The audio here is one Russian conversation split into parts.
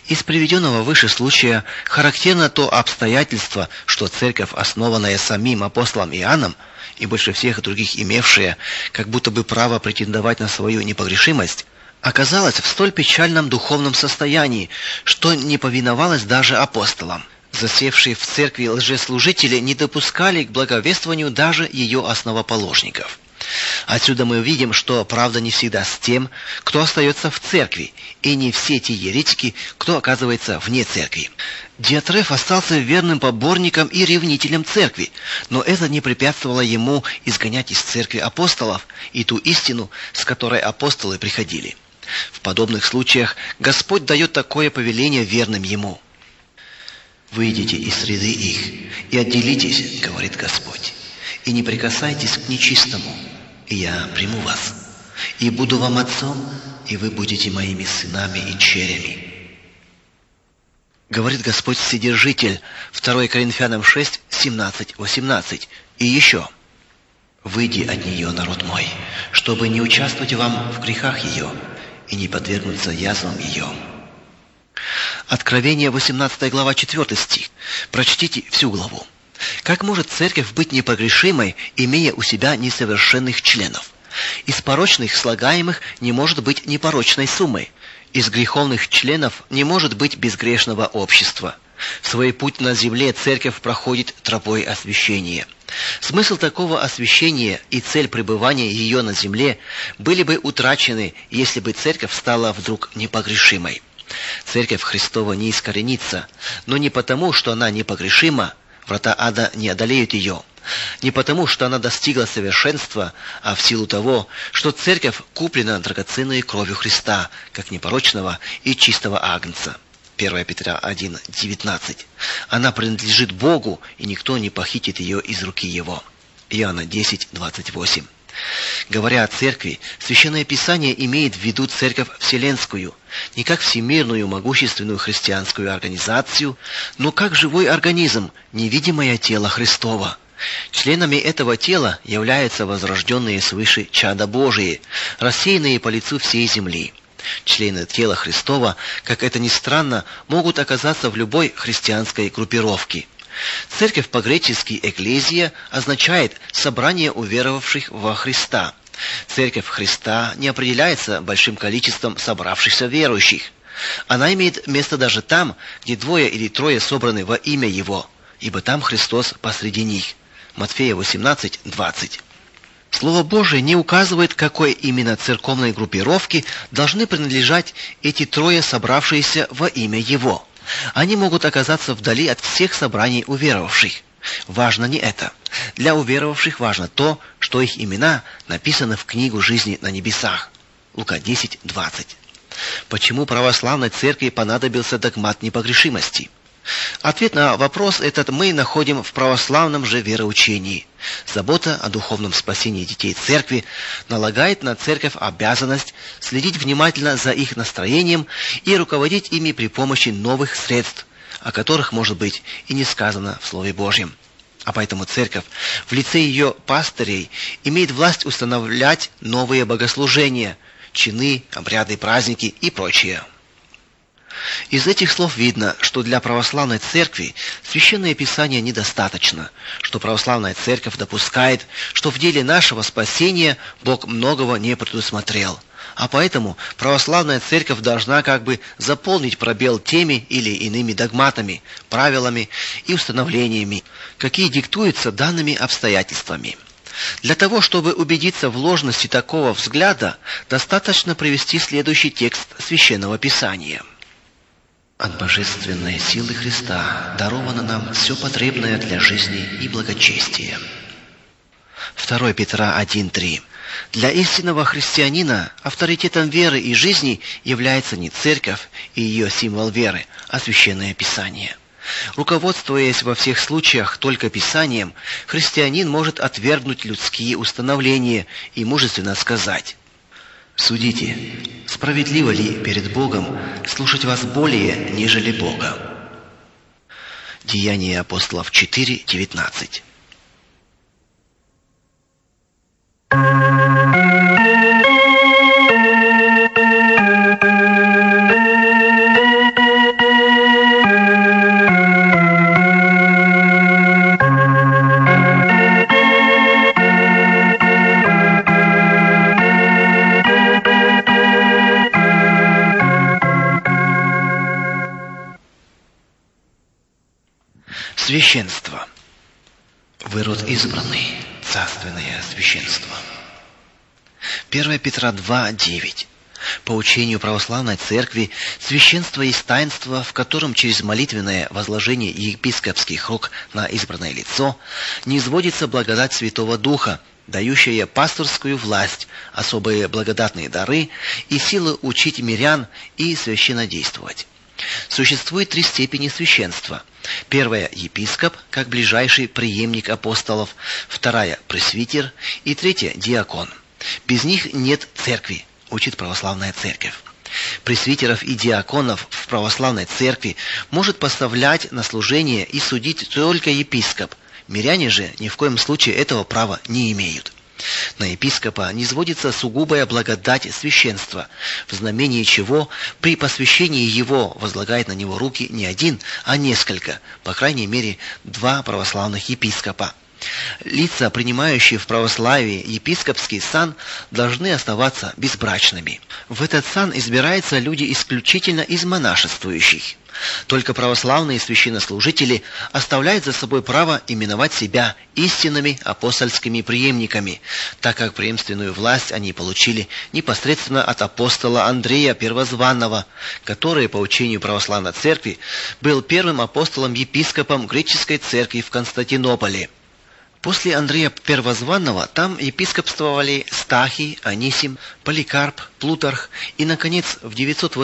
Из приведенного выше случая характерно то обстоятельство, что церковь, основанная самим апостолом Иоанном, и больше всех других имевшая как будто бы право претендовать на свою непогрешимость, оказалась в столь печальном духовном состоянии, что не повиновалась даже апостолам. Засевшие в церкви лжеслужители не допускали к благовествованию даже ее основоположников. Отсюда мы увидим, что правда не всегда с тем, кто остается в церкви, и не все те еретики, кто оказывается вне церкви. Диотреф остался верным поборником и ревнителем церкви, но это не препятствовало ему изгонять из церкви апостолов и ту истину, с которой апостолы приходили. В подобных случаях Господь дает такое повеление верным Ему. «Выйдите из среды их и отделитесь, — говорит Господь, — и не прикасайтесь к нечистому, и я приму вас, и буду вам отцом, и вы будете моими сынами и черями». Говорит Господь Вседержитель, 2 Коринфянам 6, 17-18. И еще: «Выйди от нее, народ мой, чтобы не участвовать вам в грехах ее и не подвергнуться язвам ее». Откровение, 18 глава, 4 стих. Прочтите всю главу. Как может церковь быть непогрешимой, имея у себя несовершенных членов? Из порочных слагаемых не может быть непорочной суммы. Из греховных членов не может быть безгрешного общества. В свой путь на земле церковь проходит тропой освящения. Смысл такого освящения и цель пребывания ее на земле были бы утрачены, если бы церковь стала вдруг непогрешимой. Церковь Христова не искоренится, но не потому, что она непогрешима, врата ада не одолеют ее, не потому, что она достигла совершенства, а в силу того, что церковь куплена драгоценной кровью Христа, как непорочного и чистого агнца. 1 Петра 1, 19. Она принадлежит Богу, и никто не похитит ее из руки Его. Иоанна 10, 28. Говоря о церкви, Священное Писание имеет в виду церковь вселенскую, не как всемирную могущественную христианскую организацию, но как живой организм, невидимое тело Христово. Членами этого тела являются возрожденные свыше чада Божии, рассеянные по лицу всей земли. Члены тела Христова, как это ни странно, могут оказаться в любой христианской группировке. Церковь по-гречески «экклезия» означает «собрание уверовавших во Христа». Церковь Христа не определяется большим количеством собравшихся верующих. Она имеет место даже там, где 2 или 3 собраны во имя Его, ибо там Христос посреди них. Матфея 18, 20. Слово Божие не указывает, какой именно церковной группировке должны принадлежать эти 3 собравшиеся во имя Его. Они могут оказаться вдали от всех собраний уверовавших. Важно не это. Для уверовавших важно то, что их имена написаны в книгу жизни на небесах. Лука 10, 20. Почему православной церкви понадобился догмат непогрешимости? Ответ на вопрос этот мы находим в православном же вероучении. Забота о духовном спасении детей церкви налагает на церковь обязанность следить внимательно за их настроением и руководить ими при помощи новых средств, о которых, может быть, и не сказано в Слове Божьем. А поэтому церковь в лице ее пастырей имеет власть устанавливать новые богослужения, чины, обряды, праздники и прочее. Из этих слов видно, что для православной церкви Священное Писание недостаточно, что православная церковь допускает, что в деле нашего спасения Бог многого не предусмотрел, а поэтому православная церковь должна как бы заполнить пробел теми или иными догматами, правилами и установлениями, какие диктуются данными обстоятельствами. Для того, чтобы убедиться в ложности такого взгляда, достаточно привести следующий текст Священного Писания. «От божественной силы Христа даровано нам все потребное для жизни и благочестия». 2 Петра 1:3. Для истинного христианина авторитетом веры и жизни является не церковь и ее символ веры, а Священное Писание. Руководствуясь во всех случаях только Писанием, христианин может отвергнуть людские установления и мужественно сказать: «Судите, справедливо ли перед Богом слушать вас более, нежели Бога?» Деяния апостолов 4:19. Священство. Вы род избранный, царственное священство. 1 Петра 2:9. По учению православной церкви, священство есть таинство, в котором через молитвенное возложение епископских рук на избранное лицо низводится благодать Святого Духа, дающая пасторскую власть, особые благодатные дары и силы учить мирян и священнодействовать. Существует 3 степени священства. Первая – епископ, как ближайший преемник апостолов, вторая – пресвитер и третья – диакон. Без них нет церкви, учит православная церковь. Пресвитеров и диаконов в православной церкви может поставлять на служение и судить только епископ. Миряне же ни в коем случае этого права не имеют. На епископа низводится сугубая благодать священства, в знамении чего при посвящении его возлагает на него руки не один, а несколько, по крайней мере 2 православных епископа. Лица, принимающие в православии епископский сан, должны оставаться безбрачными. В этот сан избираются люди исключительно из монашествующих. Только православные священнослужители оставляют за собой право именовать себя истинными апостольскими преемниками, так как преемственную власть они получили непосредственно от апостола Андрея Первозванного, который, по учению православной церкви, был первым апостолом-епископом греческой церкви в Константинополе. После Андрея Первозванного там епископствовали Стахий, Анисим, Поликарп, Плутарх и, наконец, в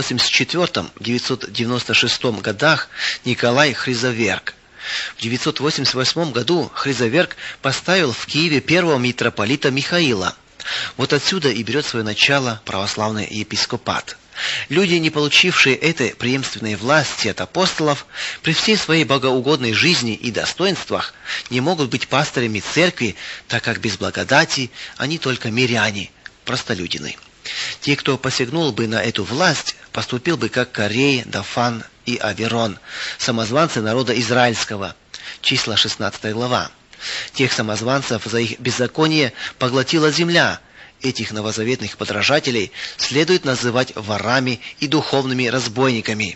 984-996 годах Николай Хризоверг. В 988 году Хризоверг поставил в Киеве первого митрополита Михаила. Вот отсюда и берет свое начало православный епископат. Люди, не получившие этой преемственной власти от апостолов, при всей своей богоугодной жизни и достоинствах не могут быть пастырями церкви, так как без благодати они только миряне, простолюдины. Те, кто посягнул бы на эту власть, поступил бы как Корей, Дафан и Аверон, самозванцы народа израильского. Числа 16 глава. Тех самозванцев за их беззаконие поглотила земля. Этих новозаветных подражателей следует называть ворами и духовными разбойниками.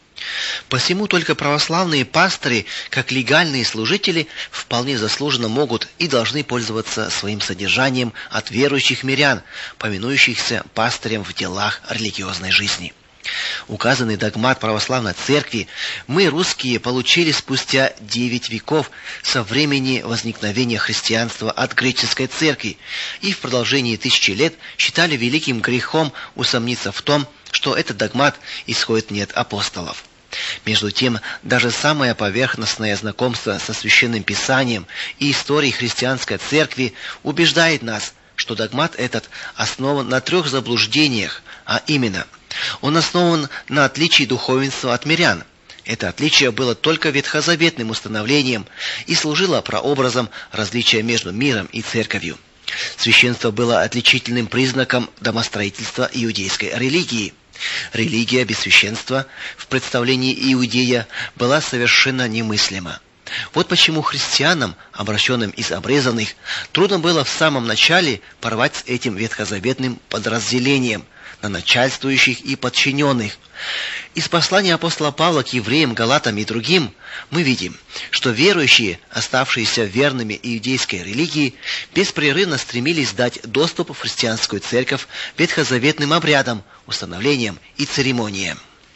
Посему только православные пастыри, как легальные служители, вполне заслуженно могут и должны пользоваться своим содержанием от верующих мирян, поминующихся пастырем в делах религиозной жизни. Указанный догмат православной церкви мы, русские, получили спустя 9 веков со времени возникновения христианства от греческой церкви и в продолжении 1000 лет считали великим грехом усомниться в том, что этот догмат исходит не от апостолов. Между тем, даже самое поверхностное знакомство со Священным Писанием и историей христианской церкви убеждает нас, что догмат этот основан на 3 заблуждениях, а именно – он основан на отличии духовенства от мирян. Это отличие было только ветхозаветным установлением и служило прообразом различия между миром и церковью. Священство было отличительным признаком домостроительства иудейской религии. Религия без священства в представлении иудея была совершенно немыслима. Вот почему христианам, обращенным из обрезанных, трудно было в самом начале порвать с этим ветхозаветным подразделением на начальствующих и подчиненных. Из послания апостола Павла к евреям, галатам и другим мы видим, что верующие, оставшиеся верными иудейской религии, беспрерывно стремились дать доступ в христианскую церковь ветхозаветным обрядам, установлениям и церемониям.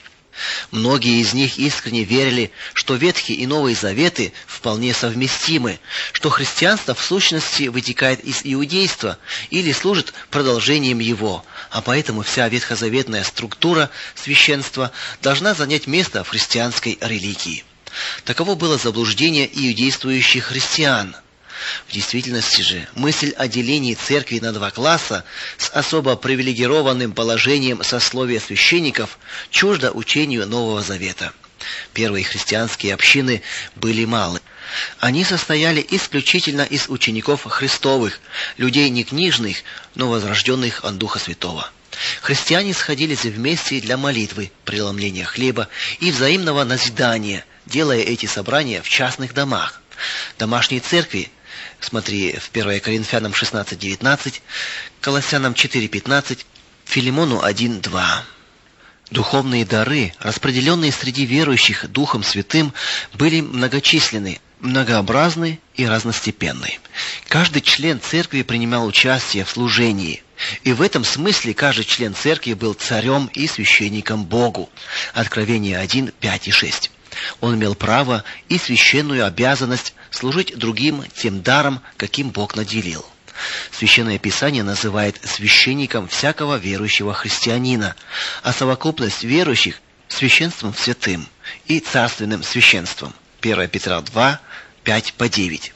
Многие из них искренне верили, что Ветхий и Новый Заветы вполне совместимы, что христианство в сущности вытекает из иудейства или служит продолжением его, а поэтому вся ветхозаветная структура священства должна занять место в христианской религии. Таково было заблуждение иудействующих христиан. В действительности же мысль о делении церкви на 2 класса с особо привилегированным положением сословия священников чужда учению Нового Завета. Первые христианские общины были малы. Они состояли исключительно из учеников Христовых, людей не книжных, но возрожденных от Духа Святого. Христиане сходились вместе для молитвы, преломления хлеба и взаимного назидания, делая эти собрания в частных домах. Домашние церкви, смотри в 1 Коринфянам 16:19, Колоссянам 4:15, Филимону 1:2. Духовные дары, распределенные среди верующих Духом Святым, были многочисленны, многообразны и разностепенны. Каждый член церкви принимал участие в служении, и в этом смысле каждый член церкви был царем и священником Богу. Откровение 1, 5 и 6. Он имел право и священную обязанность служить другим тем даром, каким Бог наделил. Священное Писание называет священником всякого верующего христианина, а совокупность верующих – священством святым и царственным священством. 1 Петра 2, 5 по 9.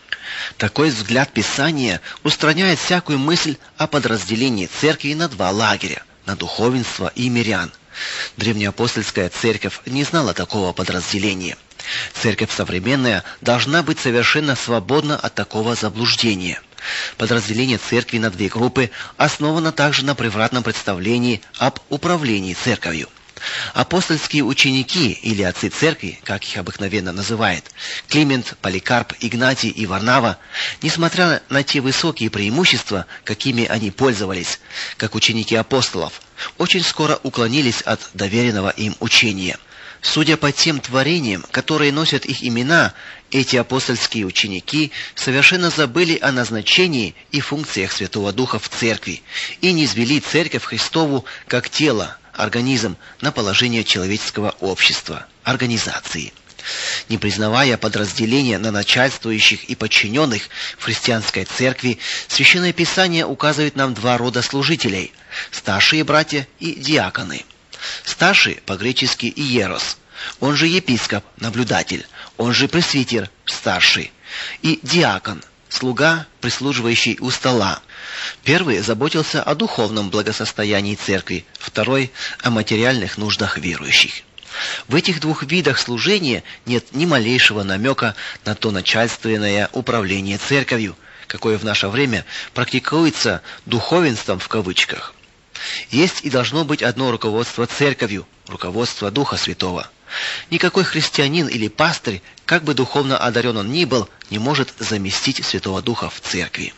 Такой взгляд Писания устраняет всякую мысль о подразделении церкви на два лагеря – на духовенство и мирян. Древнеапостольская церковь не знала такого подразделения. Церковь современная должна быть совершенно свободна от такого заблуждения. Подразделение церкви на две группы основано также на превратном представлении об управлении церковью. Апостольские ученики или отцы церкви, как их обыкновенно называют, Климент, Поликарп, Игнатий и Варнава, несмотря на те высокие преимущества, какими они пользовались, как ученики апостолов, очень скоро уклонились от доверенного им учения. Судя по тем творениям, которые носят их имена, эти апостольские ученики совершенно забыли о назначении и функциях Святого Духа в церкви и низвели церковь Христову как тело, организм на положение человеческого общества, организации. Не признавая подразделения на начальствующих и подчиненных в христианской церкви, Священное Писание указывает нам два рода служителей – старшие братья и диаконы. Старший по-гречески иерос, он же епископ, наблюдатель, он же пресвитер, старший, и диакон, слуга, прислуживающий у стола. Первый заботился о духовном благосостоянии церкви, второй – о материальных нуждах верующих. В этих двух видах служения нет ни малейшего намека на то начальственное управление церковью, какое в наше время практикуется «духовенством» в кавычках. Есть и должно быть одно руководство церковью, руководство Духа Святого. Никакой христианин или пастырь, как бы духовно одарен он ни был, не может заместить Святого Духа в церкви.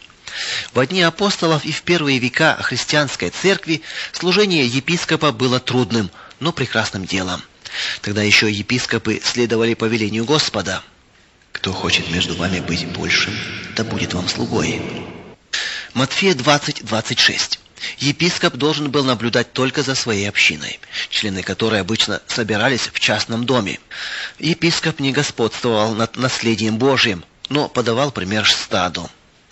В дни апостолов и в первые века христианской церкви служение епископа было трудным, но прекрасным делом. Тогда еще епископы следовали повелению Господа. «Кто хочет между вами быть большим, да будет вам слугой». Матфея 20:26. Епископ должен был наблюдать только за своей общиной, члены которой обычно собирались в частном доме. Епископ не господствовал над наследием Божьим, но подавал пример стаду.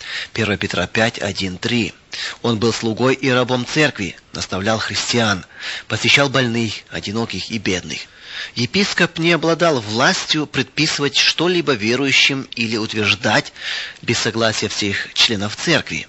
1 Петра 5:1-3. Он был слугой и рабом церкви, наставлял христиан, посещал больных, одиноких и бедных. Епископ не обладал властью предписывать что-либо верующим или утверждать без согласия всех членов церкви.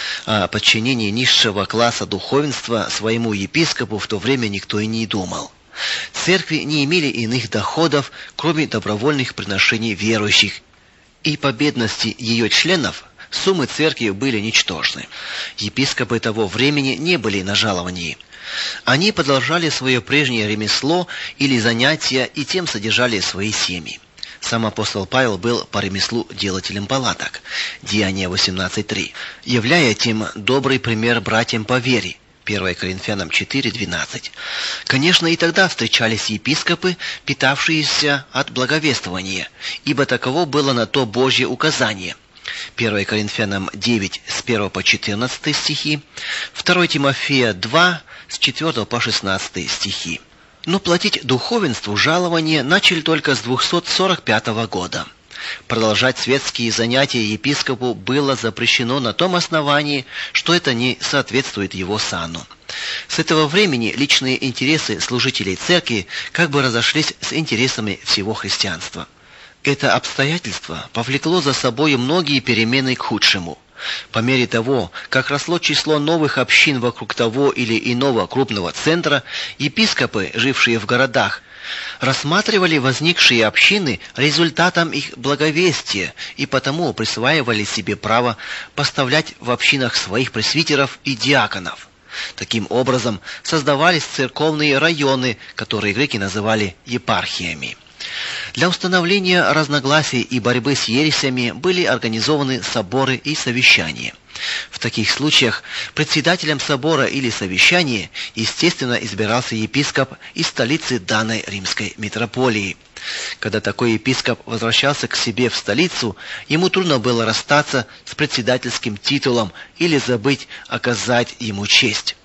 О подчинении низшего класса духовенства своему епископу в то время никто и не думал. Церкви не имели иных доходов, кроме добровольных приношений верующих, и по бедности ее членов суммы церкви были ничтожны. Епископы того времени не были на жаловании. Они продолжали свое прежнее ремесло или занятие и тем содержали свои семьи. Сам апостол Павел был по ремеслу делателем палаток, Деяния 18:3, являя тем добрый пример братьям по вере, 1 Коринфянам 4:12. Конечно, и тогда встречались епископы, питавшиеся от благовествования, ибо таково было на то Божье указание. 1 Коринфянам 9 с 1 по 14 стихи, 2 Тимофея 2 с 4 по 16 стихи. Но платить духовенству жалование начали только с 245 года. Продолжать светские занятия епископу было запрещено на том основании, что это не соответствует его сану. С этого времени личные интересы служителей церкви как бы разошлись с интересами всего христианства. Это обстоятельство повлекло за собой многие перемены к худшему. По мере того, как росло число новых общин вокруг того или иного крупного центра, епископы, жившие в городах, рассматривали возникшие общины результатом их благовестия и потому присваивали себе право поставлять в общинах своих пресвитеров и диаконов. Таким образом, создавались церковные районы, которые греки называли епархиями. Для установления разногласий и борьбы с ересями были организованы соборы и совещания. В таких случаях председателем собора или совещания, естественно, избирался епископ из столицы данной римской митрополии. Когда такой епископ возвращался к себе в столицу, ему трудно было расстаться с председательским титулом или забыть оказать ему честь.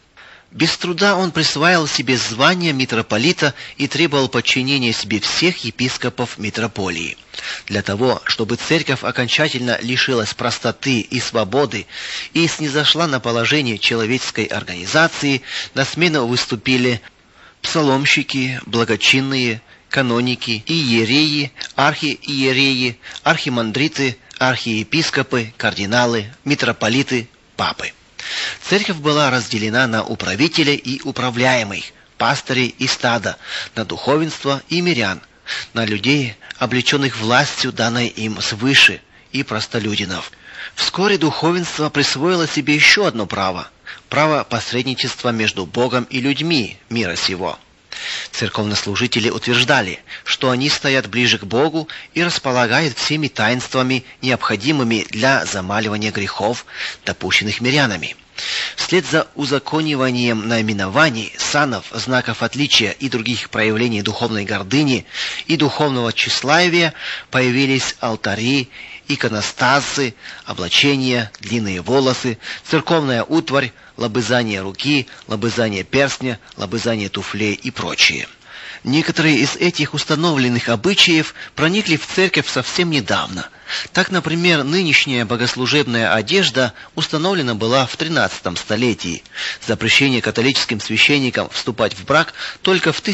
Без труда он присваивал себе звание митрополита и требовал подчинения себе всех епископов митрополии. Для того, чтобы церковь окончательно лишилась простоты и свободы и снизошла на положение человеческой организации, на смену выступили псаломщики, благочинные, каноники, иереи, архииереи, архимандриты, архиепископы, кардиналы, митрополиты, папы. Церковь была разделена на управителей и управляемых, пастырей и стада, на духовенство и мирян, на людей, облеченных властью, данной им свыше, и простолюдинов. Вскоре духовенство присвоило себе еще одно право – право посредничества между Богом и людьми мира сего. Церковнослужители утверждали, что они стоят ближе к Богу и располагают всеми таинствами, необходимыми для замаливания грехов, допущенных мирянами. Вслед за узакониванием наименований, санов, знаков отличия и других проявлений духовной гордыни и духовного тщеславия появились алтари, иконостасы, облачения, длинные волосы, церковная утварь, лобызание руки, лобызание перстня, лобызание туфлей и прочее. Некоторые из этих установленных обычаев проникли в церковь совсем недавно. Так, например, нынешняя богослужебная одежда установлена была в XIII столетии. Запрещение католическим священникам вступать в брак только в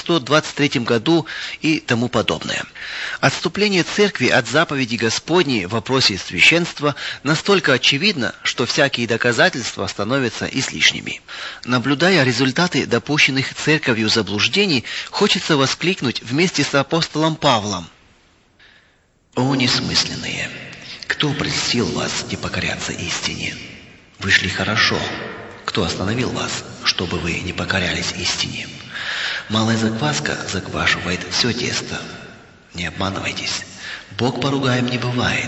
1123 году и тому подобное. Отступление церкви от заповеди Господней в вопросе священства настолько очевидно, что всякие доказательства становятся излишними. Наблюдая результаты допущенных церковью заблуждений, хочется воскликнуть вместе с апостолом Павлом: «О несмысленные! Кто прельстил вас не покоряться истине? Вы шли хорошо. Кто остановил вас, чтобы вы не покорялись истине? Малая закваска заквашивает все тесто. Не обманывайтесь. Бог поругаем не бывает.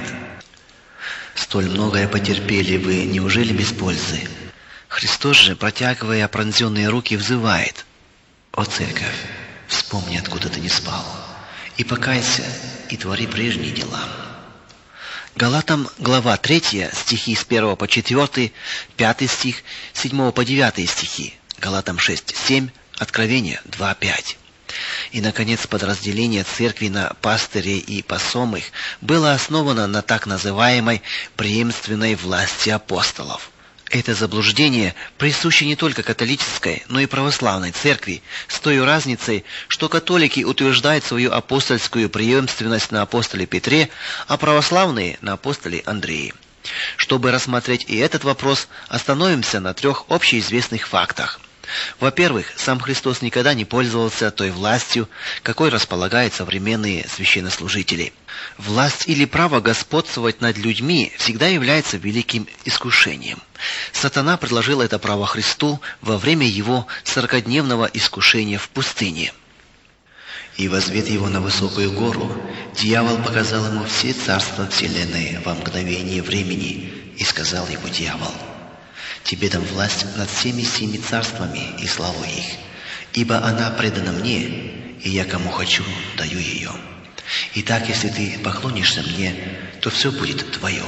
Столь многое потерпели вы, неужели без пользы? Христос же, протягивая пронзенные руки, взывает: «О церковь, вспомни, откуда ты не спал, и покайся, и твори прежние дела». Галатам, глава 3, стихи с 1 по 4, 5 стих, 7 по 9 стихи, Галатам 6:7, Откровение 2:5. И, наконец, подразделение церкви на пастырей и посомых было основано на так называемой преемственной власти апостолов. Это заблуждение присуще не только католической, но и православной церкви, с той разницей, что католики утверждают свою апостольскую преемственность на апостоле Петре, а православные – на апостоле Андрее. Чтобы рассмотреть и этот вопрос, остановимся на 3 общеизвестных фактах. Во-первых, сам Христос никогда не пользовался той властью, какой располагают современные священнослужители. Власть или право господствовать над людьми всегда является великим искушением. Сатана предложил это право Христу во время его 40-дневного искушения в пустыне. «И возвед его на высокую гору, дьявол показал ему все царства вселенной во мгновение времени, и сказал ему дьявол: Тебе дам власть над всеми 7 царствами и славу их, ибо она предана мне, и я кому хочу даю ее. Итак, если ты поклонишься мне, то все будет твое».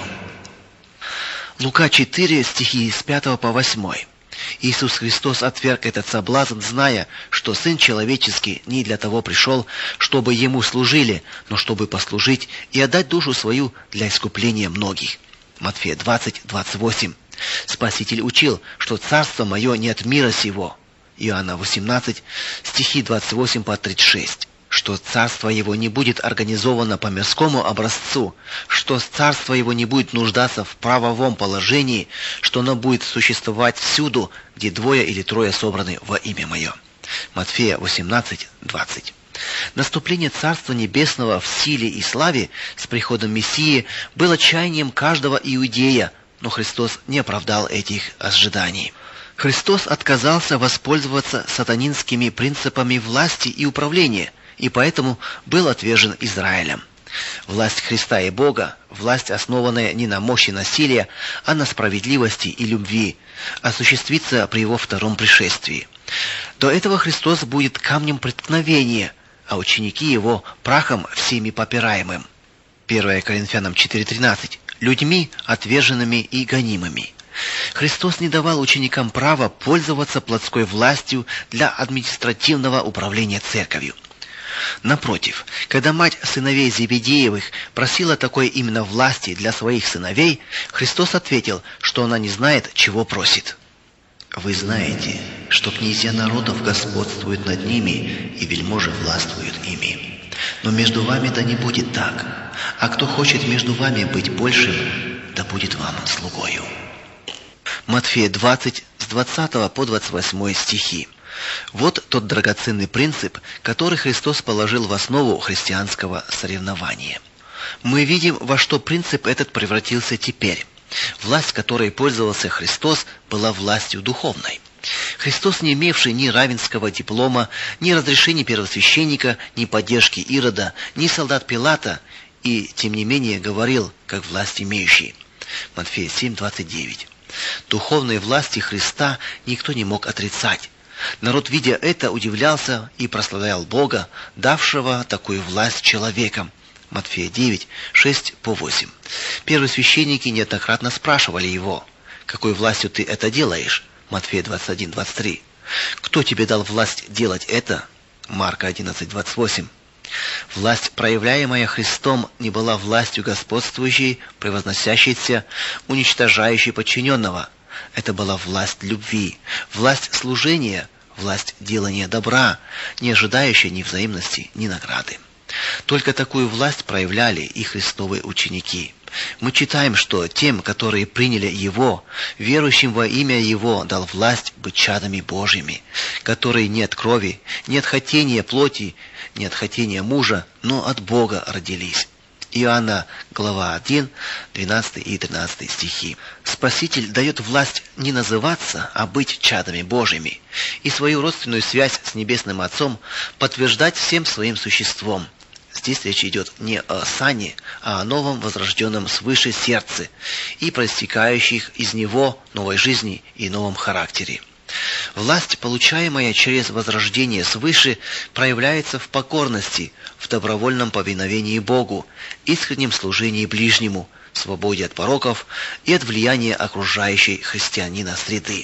Лука 4, стихи с 5 по 8. Иисус Христос отверг этот соблазн, зная, что Сын Человеческий не для того пришел, чтобы Ему служили, но чтобы послужить и отдать душу свою для искупления многих. Матфея 20:28. Спаситель учил, что «Царство мое не от мира сего». Иоанна 18, стихи 28 по 36. Что царство его не будет организовано по мирскому образцу, что царство его не будет нуждаться в правовом положении, что оно будет существовать всюду, где 2 или 3 собраны во имя мое. Матфея 18:20. Наступление Царства Небесного в силе и славе с приходом Мессии было чаянием каждого иудея, но Христос не оправдал этих ожиданий. Христос отказался воспользоваться сатанинскими принципами власти и управления, и поэтому был отвержен Израилем. Власть Христа и Бога, власть, основанная не на мощи насилия, а на справедливости и любви, осуществится при Его втором пришествии. До этого Христос будет камнем преткновения, а ученики Его прахом всеми попираемым. 1 Коринфянам 4:13. Людьми, отверженными и гонимыми. Христос не давал ученикам права пользоваться плотской властью для административного управления церковью. Напротив, когда мать сыновей Зебедеевых просила такой именно власти для своих сыновей, Христос ответил, что она не знает, чего просит. «Вы знаете, что князья народов господствуют над ними, и вельможи властвуют ими. Но между вами да не будет так, а кто хочет между вами быть большим, да будет вам слугою». Матфея 20, с 20 по 28 стихи. Вот тот драгоценный принцип, который Христос положил в основу христианского соревнования. Мы видим, во что принцип этот превратился теперь. Власть, которой пользовался Христос, была властью духовной. Христос, не имевший ни равенского диплома, ни разрешения первосвященника, ни поддержки Ирода, ни солдат Пилата, и, тем не менее, говорил, как власть имеющий. Матфея 7:29. Духовной власти Христа никто не мог отрицать. Народ, видя это, удивлялся и прославлял Бога, давшего такую власть человекам. Матфея 9, 6-8. Первосвященники неоднократно спрашивали его: «Какой властью ты это делаешь?» Матфея 21, 23. «Кто тебе дал власть делать это?» Марка 11, 28. Власть, проявляемая Христом, не была властью господствующей, превозносящейся, уничтожающей подчиненного. Это была власть любви, власть служения, власть делания добра, не ожидающая ни взаимности, ни награды. Только такую власть проявляли и Христовы ученики. Мы читаем, что тем, которые приняли Его, верующим во имя Его, дал власть быть чадами Божьими, которые не от крови, не от хотения плоти, не от хотения мужа, но от Бога родились. Иоанна, глава 1, 12 и 13 стихи. Спаситель дает власть не называться, а быть чадами Божьими, и свою родственную связь с Небесным Отцом подтверждать всем своим существом. Здесь речь идет не о сане, а о новом возрожденном свыше сердце и проистекающих из него новой жизни и новом характере. Власть, получаемая через возрождение свыше, проявляется в покорности, в добровольном повиновении Богу, искреннем служении ближнему, свободе от пороков и от влияния окружающей христианина среды.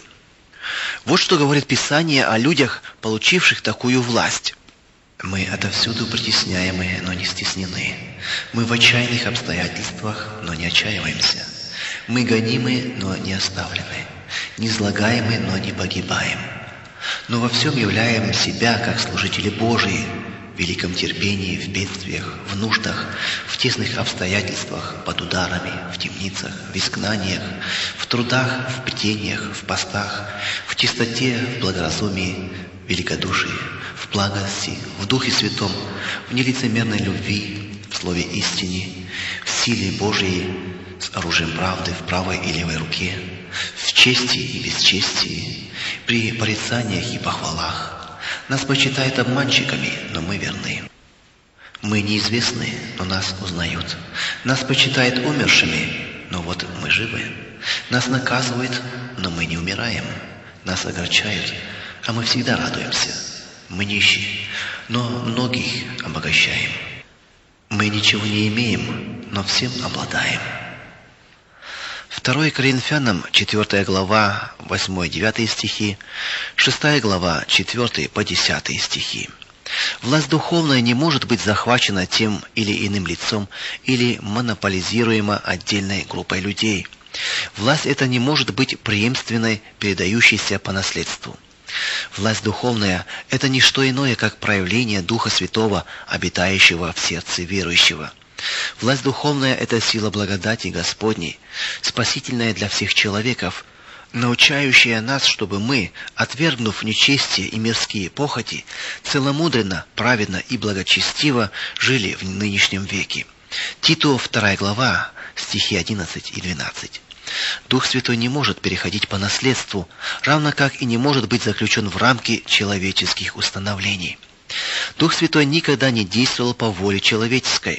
Вот что говорит Писание о людях, получивших такую власть. «Мы отовсюду притесняемые, но не стеснены. Мы в отчаянных обстоятельствах, но не отчаиваемся. Мы гонимы, но не оставлены. Низлагаемы, но не погибаем. Но во всем являем себя, как служители Божии, в великом терпении, в бедствиях, в нуждах, в тесных обстоятельствах, под ударами, в темницах, в изгнаниях, в трудах, в бдениях, в постах, в чистоте, в благоразумии, в великодушии, в благости, в Духе Святом, в нелицемерной любви, в слове истине, в силе Божией, с оружием правды в правой и левой руке, в чести и бесчестии, при порицаниях и похвалах. Нас почитают обманщиками, но мы верны. Мы неизвестны, но нас узнают. Нас почитают умершими, но вот мы живы. Нас наказывают, но мы не умираем. Нас огорчают, а мы всегда радуемся. Мы нищие, но многих обогащаем. Мы ничего не имеем, но всем обладаем. 2 Коринфянам, 4 глава, 8-9 стихи, 6 глава, 4 по 10 стихи. Власть духовная не может быть захвачена тем или иным лицом или монополизируема отдельной группой людей. Власть эта не может быть преемственной, передающейся по наследству. Власть духовная – это не что иное, как проявление Духа Святого, обитающего в сердце верующего. Власть духовная – это сила благодати Господней, спасительная для всех человеков, научающая нас, чтобы мы, отвергнув нечестие и мирские похоти, целомудренно, праведно и благочестиво жили в нынешнем веке. Титу, 2 глава, стихи 11 и 12. Дух Святой не может переходить по наследству, равно как и не может быть заключен в рамки человеческих установлений. Дух Святой никогда не действовал по воле человеческой.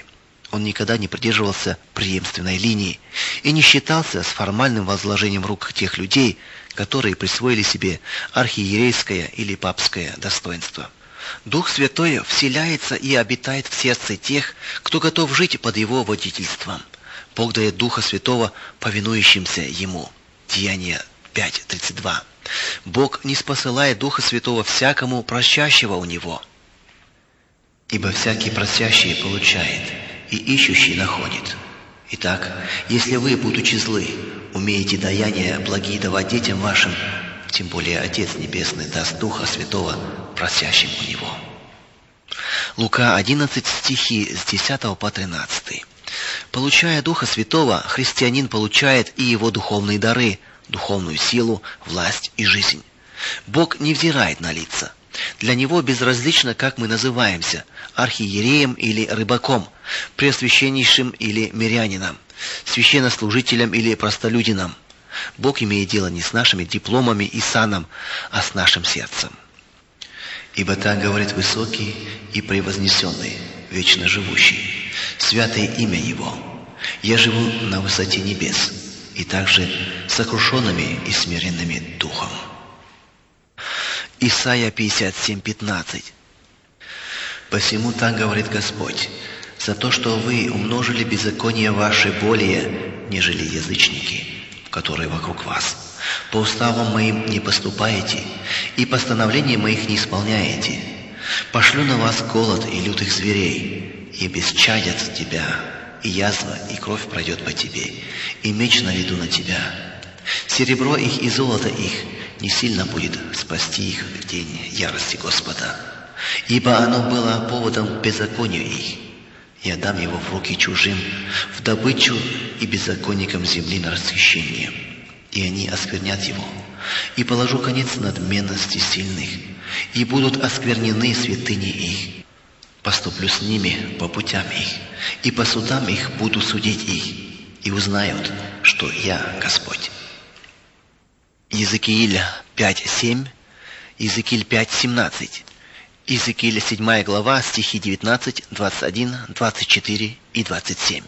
Он никогда не придерживался преемственной линии и не считался с формальным возложением рук тех людей, которые присвоили себе архиерейское или папское достоинство. Дух Святой вселяется и обитает в сердце тех, кто готов жить под Его водительством. Бог дает Духа Святого повинующимся Ему. Деяния 5:32. Бог не спосылает Духа Святого всякому просящего у Него. Ибо всякий просящий получает, и ищущий находит. Итак, если вы, будучи злы, умеете даяния благие давать детям вашим, тем более Отец Небесный даст Духа Святого просящим у Него. Лука 11, стихи с 10 по 13. Получая Духа Святого, христианин получает и его духовные дары, духовную силу, власть и жизнь. Бог не взирает на лица. Для Него безразлично, как мы называемся – архиереем или рыбаком, преосвященнейшим или мирянином, священнослужителем или простолюдином. Бог имеет дело не с нашими дипломами и саном, а с нашим сердцем. «Ибо так говорит высокий и превознесенный, вечно живущий, святое имя Его. Я живу на высоте небес, и также сокрушенными и смиренными духом». Исайя 57:15. «Посему так говорит Господь, за то, что вы умножили беззаконие ваше более, нежели язычники, которые вокруг вас. По уставам моим не поступаете, и постановления моих не исполняете. Пошлю на вас голод и лютых зверей, и бесчадят тебя, и язва, и кровь пройдет по тебе, и меч наведу на тебя. Серебро их и золото их не сильно будет спасти их в день ярости Господа, ибо оно было поводом к беззаконию их. Я дам его в руки чужим, в добычу и беззаконникам земли на расхищение, и они осквернят его, и положу конец надменности сильных, и будут осквернены святыни их. Поступлю с ними по путям их, и по судам их буду судить их, и узнают, что я Господь». Иезекииль 5:7, Иезекииль 5:17, Иезекииль 7 глава, стихи 19, 21, 24 и 27.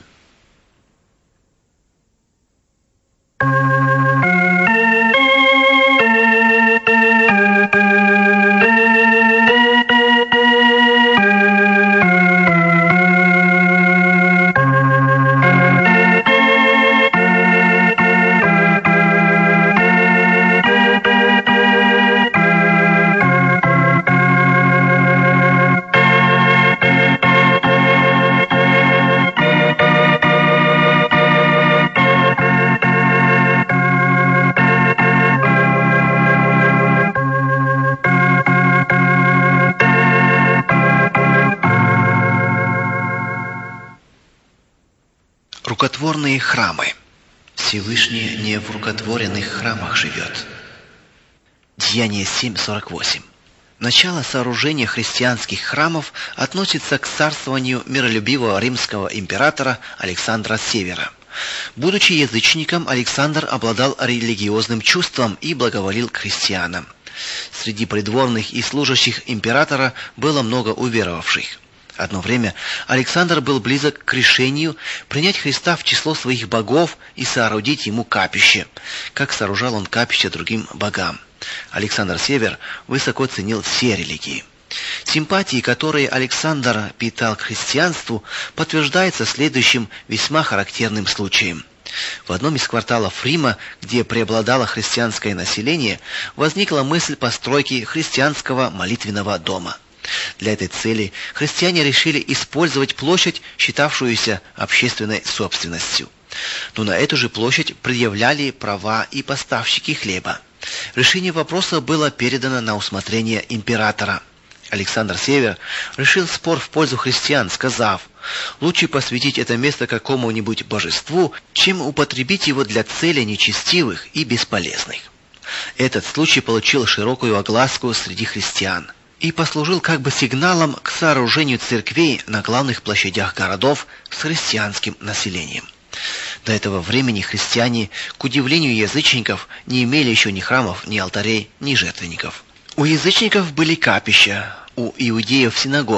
Рукотворные храмы. Всевышний не в рукотворенных храмах живет. Деяние 7:48. Начало сооружения христианских храмов относится к царствованию миролюбивого римского императора Александра Севера. Будучи язычником, Александр обладал религиозным чувством и благоволил к христианам. Среди придворных и служащих императора было много уверовавших. Одно время Александр был близок к решению принять Христа в число своих богов и соорудить ему капище, как сооружал он капище другим богам. Александр Север высоко ценил все религии. Симпатии, которые Александр питал к христианству, подтверждается следующим весьма характерным случаем. В одном из кварталов Рима, где преобладало христианское население, возникла мысль постройки христианского молитвенного дома. Для этой цели христиане решили использовать площадь, считавшуюся общественной собственностью. Но на эту же площадь предъявляли права и поставщики хлеба. Решение вопроса было передано на усмотрение императора. Александр Север решил спор в пользу христиан, сказав: «Лучше посвятить это место какому-нибудь божеству, чем употребить его для целей нечестивых и бесполезных». Этот случай получил широкую огласку среди христиан и послужил как бы сигналом к сооружению церквей на главных площадях городов с христианским населением. До этого времени христиане, к удивлению язычников, не имели еще ни храмов, ни алтарей, ни жертвенников. У язычников были капища, у иудеев синагоги,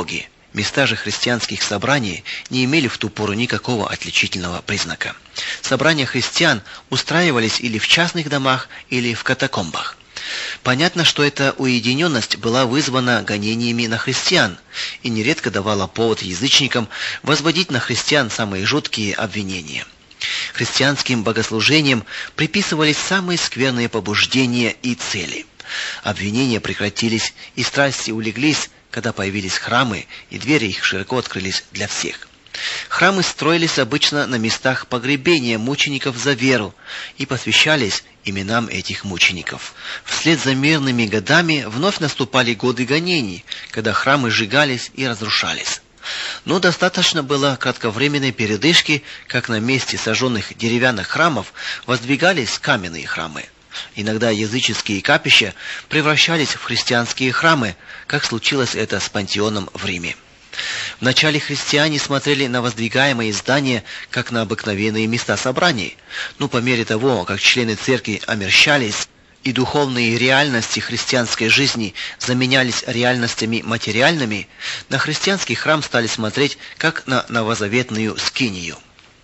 Места же христианских собраний не имели в ту пору никакого отличительного признака. Собрания христиан устраивались или в частных домах, или в катакомбах. Понятно, что эта уединенность была вызвана гонениями на христиан и нередко давала повод язычникам возводить на христиан самые жуткие обвинения. Христианским богослужениям приписывались самые скверные побуждения и цели. Обвинения прекратились и страсти улеглись, когда появились храмы, и двери их широко открылись для всех. Храмы строились обычно на местах погребения мучеников за веру и посвящались именам этих мучеников. Вслед за мирными годами вновь наступали годы гонений, когда храмы сжигались и разрушались. Но достаточно было кратковременной передышки, как на месте сожженных деревянных храмов воздвигались каменные храмы. Иногда языческие капища превращались в христианские храмы, как случилось это с Пантеоном в Риме. Вначале христиане смотрели на воздвигаемые здания как на обыкновенные места собраний, но по мере того, как члены церкви омерщались и духовные реальности христианской жизни заменялись реальностями материальными, на христианский храм стали смотреть как на новозаветную скинию.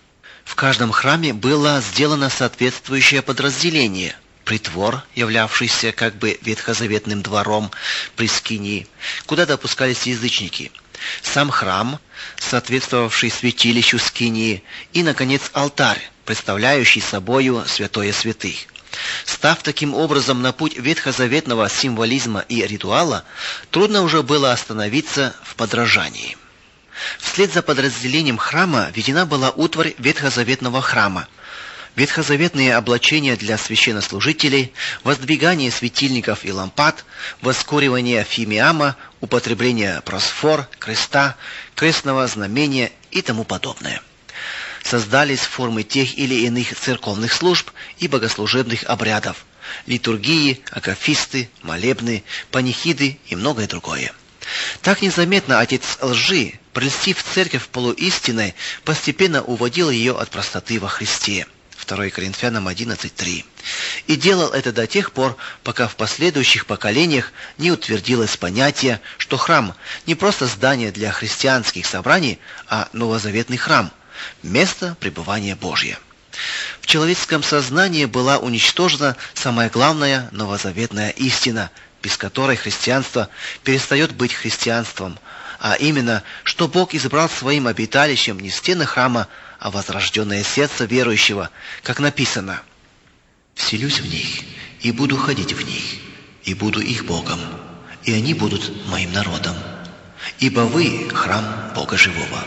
В каждом храме было сделано соответствующее подразделение – притвор, являвшийся как бы ветхозаветным двором при скинии, куда допускались язычники, сам храм, соответствовавший святилищу скинии, и, наконец, алтарь, представляющий собою святое святых. Став таким образом на путь ветхозаветного символизма и ритуала, трудно уже было остановиться в подражании. Вслед за подразделением храма введена была утварь ветхозаветного храма, ветхозаветные облачения для священнослужителей, воздвигание светильников и лампад, воскуривание фимиама, употребление просфор, креста, крестного знамения и тому подобное. Создались формы тех или иных церковных служб и богослужебных обрядов, литургии, акафисты, молебны, панихиды и многое другое. Так незаметно отец лжи, прельстив церковь полуистиной, постепенно уводил ее от простоты во Христе. 2 Коринфянам 11:3. И делал это до тех пор, пока в последующих поколениях не утвердилось понятие, что храм не просто здание для христианских собраний, а новозаветный храм, место пребывания Божье. В человеческом сознании была уничтожена самая главная новозаветная истина, без которой христианство перестает быть христианством, а именно, что Бог избрал своим обиталищем не стены храма, а возрожденное сердце верующего, как написано: «Вселюсь в них, и буду ходить в них, и буду их Богом, и они будут моим народом, ибо вы – храм Бога живого».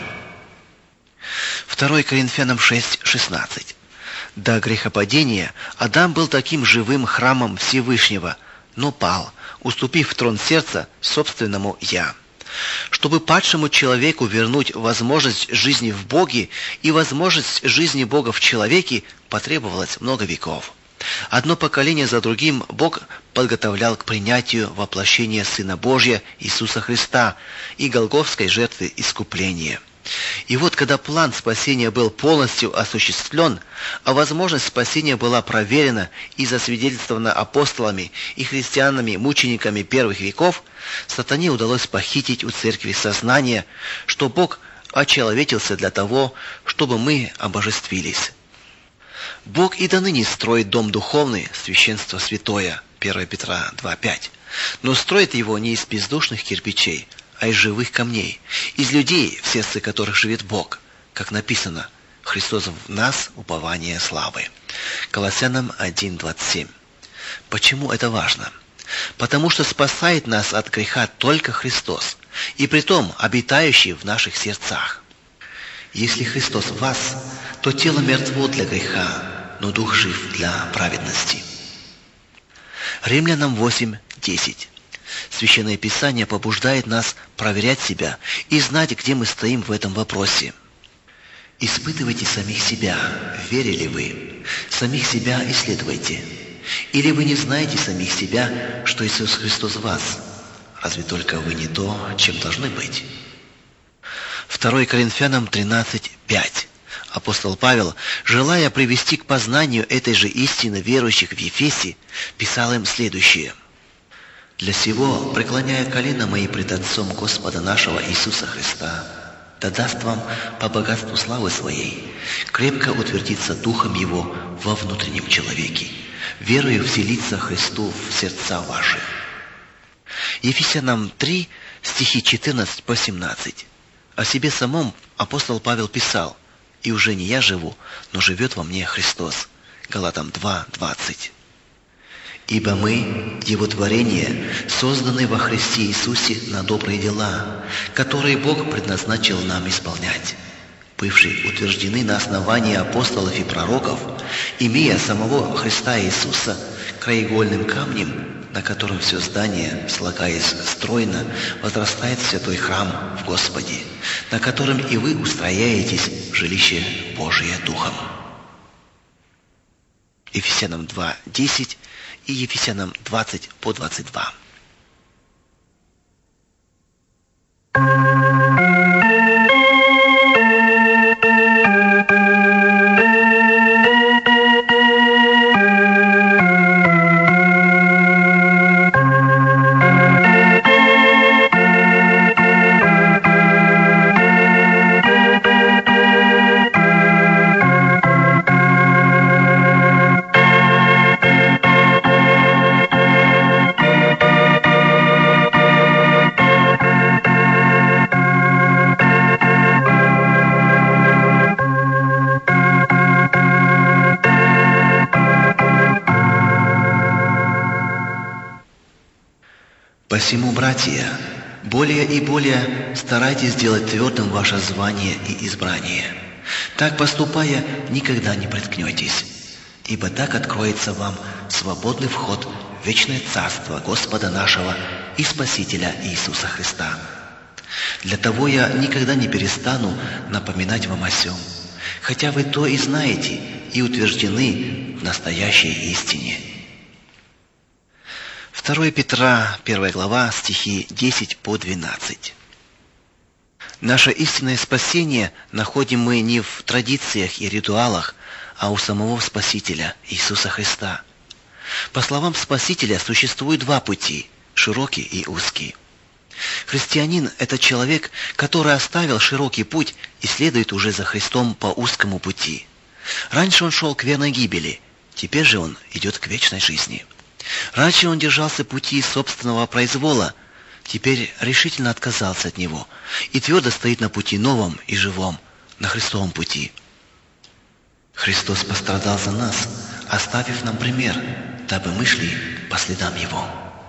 2 Коринфянам 6:16. До грехопадения Адам был таким живым храмом Всевышнего, но пал, уступив трон сердца собственному «я». Чтобы падшему человеку вернуть возможность жизни в Боге и возможность жизни Бога в человеке, потребовалось много веков. Одно поколение за другим Бог подготовлял к принятию воплощения Сына Божия Иисуса Христа и голгофской жертвы искупления. И вот, когда план спасения был полностью осуществлен, а возможность спасения была проверена и засвидетельствована апостолами и христианами-мучениками первых веков, сатане удалось похитить у церкви сознание, что Бог очеловечился для того, чтобы мы обожествились. Бог и до ныне строит дом духовный, священство святое, 1 Петра 2:5, но строит его не из бездушных кирпичей, а из живых камней, из людей, в сердце которых живет Бог, как написано: «Христос в нас упование славы». Колоссянам 1:27. Почему это важно? Потому что спасает нас от греха только Христос, и притом обитающий в наших сердцах. Если Христос в вас, то тело мертво для греха, но дух жив для праведности. Римлянам 8:10. Священное Писание побуждает нас проверять себя и знать, где мы стоим в этом вопросе. «Испытывайте самих себя, верили вы, самих себя исследуйте. Или вы не знаете самих себя, что Иисус Христос в вас? Разве только вы не то, чем должны быть?» 2 Коринфянам 13:5. Апостол Павел, желая привести к познанию этой же истины верующих в Ефесе, писал им следующее: Для сего преклоняя колено мои пред Отцом Господа нашего Иисуса Христа, да даст вам по богатству славы Своей крепко утвердиться Духом Его во внутреннем человеке, верою вселиться Христу в сердца ваши». Ефесянам 3, стихи 14 по 17. О себе самом апостол Павел писал: «И уже не я живу, но живет во мне Христос». Галатам 2:20. «Ибо мы, Его творение, созданы во Христе Иисусе на добрые дела, которые Бог предназначил нам исполнять, бывшие утверждены на основании апостолов и пророков, имея самого Христа Иисуса краеугольным камнем, на котором все здание, слагаясь стройно, возрастает в святой храм в Господе, на котором и вы устрояетесь в жилище Божие Духом». Ефесянам 2:10 и Ефесянам 20 по 22. «Посему, братья, более и более старайтесь сделать твердым ваше звание и избрание. Так поступая, никогда не приткнетесь, ибо так откроется вам свободный вход в вечное царство Господа нашего и Спасителя Иисуса Христа. Для того я никогда не перестану напоминать вам о сем, хотя вы то и знаете, и утверждены в настоящей истине». 2 Петра, 1 глава, стихи 10 по 12. Наше истинное спасение находим мы не в традициях и ритуалах, а у самого Спасителя, Иисуса Христа. По словам Спасителя, существует два пути – широкий и узкий. Христианин – это человек, который оставил широкий путь и следует уже за Христом по узкому пути. Раньше он шел к верной гибели, теперь же он идет к вечной жизни. Раньше он держался пути собственного произвола, теперь решительно отказался от него и твердо стоит на пути новом и живом, на Христовом пути. Христос пострадал за нас, оставив нам пример, дабы мы шли по следам Его.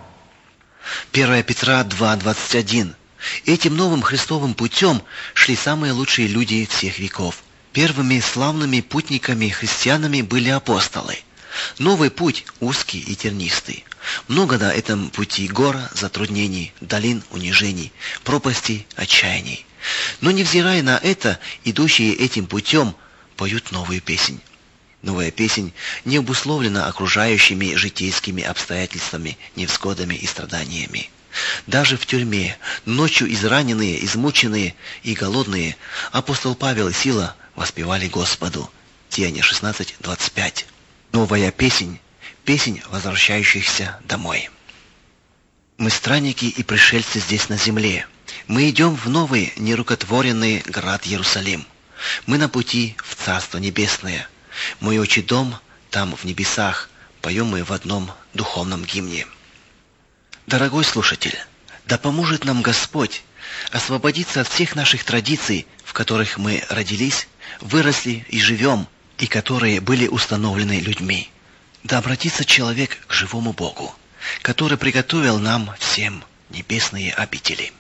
1 Петра 2:21. Этим новым Христовым путем шли самые лучшие люди всех веков. Первыми славными путниками-христианами были апостолы. Новый путь узкий и тернистый. Много на этом пути гор, затруднений, долин, унижений, пропастей, отчаяний. Но невзирая на это, идущие этим путем поют новую песнь. Новая песнь не обусловлена окружающими житейскими обстоятельствами, невзгодами и страданиями. Даже в тюрьме, ночью израненные, измученные и голодные, апостол Павел и Сила воспевали Господу. Деяния 16:25. Новая песнь, песнь возвращающихся домой. Мы странники и пришельцы здесь на земле. Мы идем в новый, нерукотворенный град Иерусалим. Мы на пути в Царство Небесное. Мой отчий дом там, в небесах, поем мы в одном духовном гимне. Дорогой слушатель, да поможет нам Господь освободиться от всех наших традиций, в которых мы родились, выросли и живем, и которые были установлены людьми. Да обратится человек к живому Богу, который приготовил нам всем небесные обители.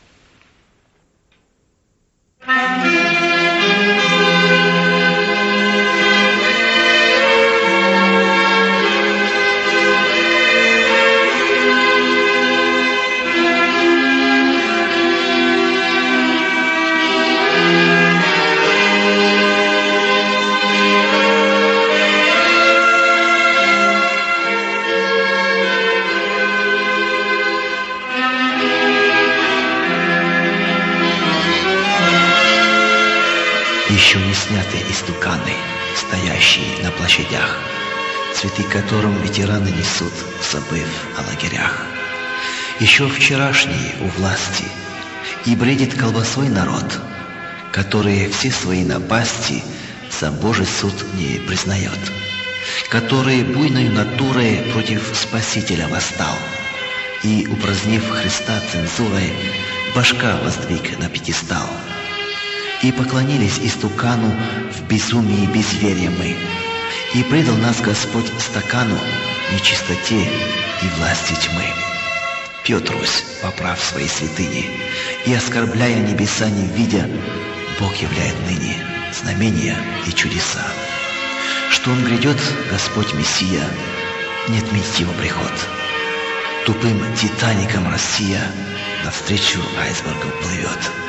Еще не снятые истуканы, стоящие на площадях, цветы которым ветераны несут, забыв о лагерях. Еще вчерашний у власти, и бредит колбасой народ, который все свои напасти за Божий суд не признает, который буйной натурой против Спасителя восстал и, упразднив Христа цензурой, башка воздвиг на пьедестал. И поклонились истукану в безумии безверия мы, и предал нас Господь стакану нечистоте и власти тьмы. Пьет Русь, поправ свои святыни, и, оскорбляя небеса не видя, Бог являет ныне знамения и чудеса. Что Он грядет, Господь Мессия, не отменить Его приход. Тупым титаником Россия навстречу айсбергу плывет.